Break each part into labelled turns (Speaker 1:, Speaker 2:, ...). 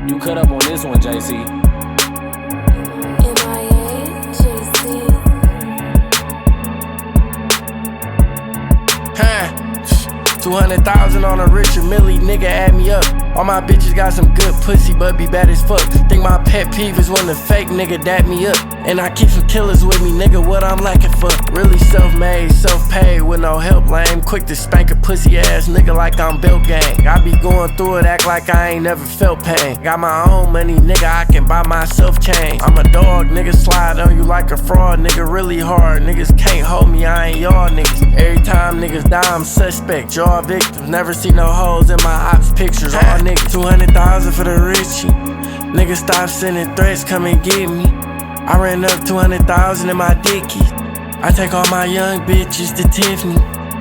Speaker 1: You cut up on this one, JC.
Speaker 2: MIA, JC.
Speaker 3: 200,000 on a Richard Millie, nigga add me up. All my bitches got some good pussy, but be bad as fuck. Think my pet peeve is when the fake nigga dap me up. And I keep some killers with me, nigga, what I'm lacking for? Really self-made, self-paid, with no help, lame. Quick to spank a pussy ass nigga like I'm Bill Gang. I be going through it, act like I ain't never felt pain. Got my own money, nigga, I can buy myself change. I'm a dog, nigga, slide on you like a fraud, nigga, really hard. Niggas can't hold me, I ain't y'all niggas. Every time niggas die, I'm suspect, y'all victims. Never see no hoes in my ops pictures, all niggas. 200,000 for the Richie. Niggas stop sending threats, come and get me. I ran up 200,000 in my dickies. I take all my young bitches to Tiffany.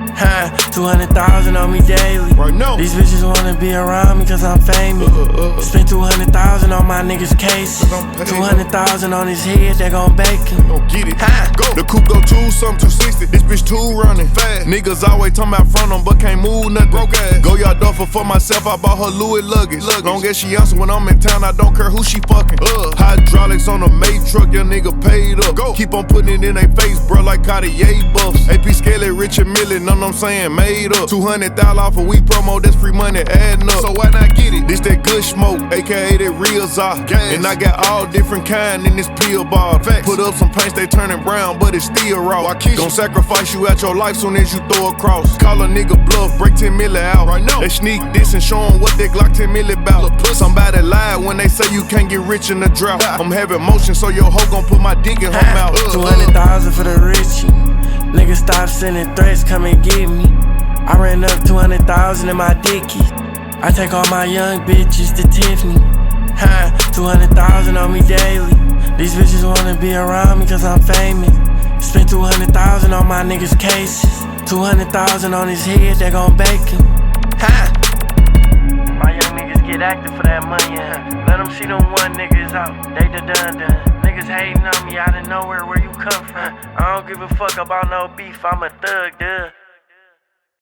Speaker 3: 200,000 on me daily.
Speaker 4: Right now.
Speaker 3: These bitches wanna be around me cause I'm famous. Spent 200,000 on my niggas' cases. 200,000 on his head, they gon' bake him.
Speaker 4: Don't get it. Go. The coupe go 2-something, 260. This bitch too running fast. Niggas always talking about front on, but can't move nothing. Broke ass. Go y'all duffel for myself. I bought her Louis luggage. Long as she answer when I'm in town, I don't care who she fucking. Hydraulics on a May truck, your nigga paid up. Go. Keep on putting it in their face, bro, like Cartier buffs. AP Skelly, Richard Millie, none I'm saying made up. 200,000 off a week promo, that's free money adding up. So why not get it? This that good smoke, aka that real Zah. And I got all different kind in this pill bar. Put up some paints, they turning brown, but it's still raw. Gon' sacrifice you at your life soon as you throw a cross. Call a nigga bluff, break 10 milli out. Right now. They sneak this and show 'em what they Glock 10 milli bout. Somebody lied when they say you can't get rich in the drought. I'm having motion, so your hoe gon' put my dick in her mouth.
Speaker 3: 200,000 for the Richie. Niggas stop sending threats, come and get me. I ran up 200,000 in my dickies. I take all my young bitches to Tiffany. 200,000 on me daily. These bitches wanna be around me cause I'm famous. Spent 200,000 on my niggas' cases. 200,000 on his head, they gon' bake him. My young niggas get active for that money, Let them see them one niggas out, they done. Niggas hating on me out of nowhere, where you come from? I don't give a fuck about no beef, I'm a thug, duh.